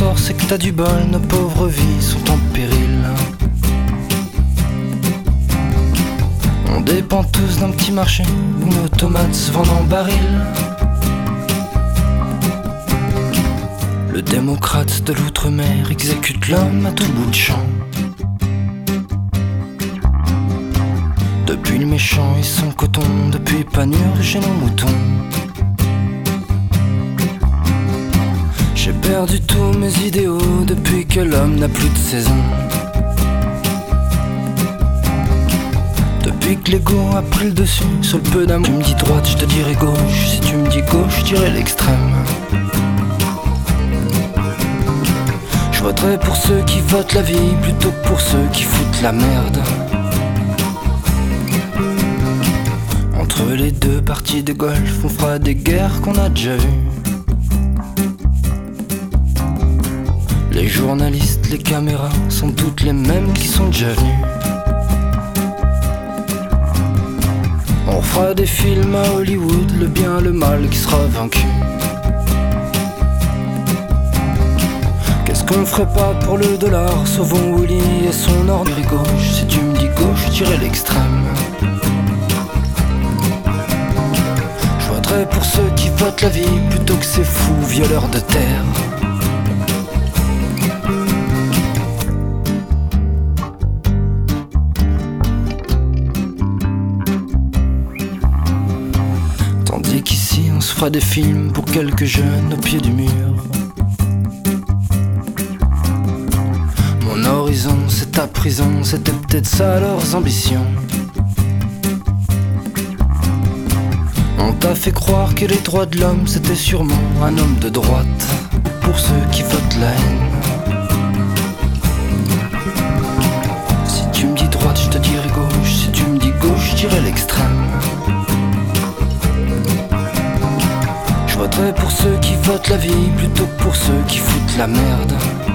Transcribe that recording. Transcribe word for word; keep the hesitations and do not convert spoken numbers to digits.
sort, c'est que t'as du bol, nos pauvres vies sont en péril. On dépend tous d'un petit marché où nos tomates se vendent en baril. Le démocrate de l'outre-mer exécute l'homme à tout bout de champ. Depuis le méchant et son coton, depuis Panurge et nos moutons. J'ai perdu tous mes idéaux depuis que l'homme n'a plus de saison. Depuis que l'ego a pris le dessus sur le peu d'amour. Tu me dis droite, je te dirai gauche. Si tu me dis gauche, je dirai l'extrême. Je voterai pour ceux qui votent la vie plutôt que pour ceux qui foutent la merde. Entre les deux parties de golf, on fera des guerres qu'on a déjà vues. Les journalistes, les caméras sont toutes les mêmes qui sont déjà venus. On fera des films à Hollywood, le bien, le mal qui sera vaincu. Qu'est-ce qu'on ferait pas pour le dollar? Sauvons Willy et son ordre gauche. Si tu me dis gauche, je dirais l'extrême. Je voterai pour ceux qui votent la vie plutôt que ces fous violeurs de terre. Tandis qu'ici on se fera des films pour quelques jeunes au pied du mur. Mon horizon c'est ta prison, c'était peut-être ça leurs ambitions. On t'a fait croire que les droits de l'homme c'était sûrement un homme de droite. Pour ceux qui votent la haine. Si tu me dis droite je te dirai gauche. Si tu me dis gauche je dirai l'extrême. Je voterai pour ceux qui votent la vie plutôt que pour ceux qui foutent la merde.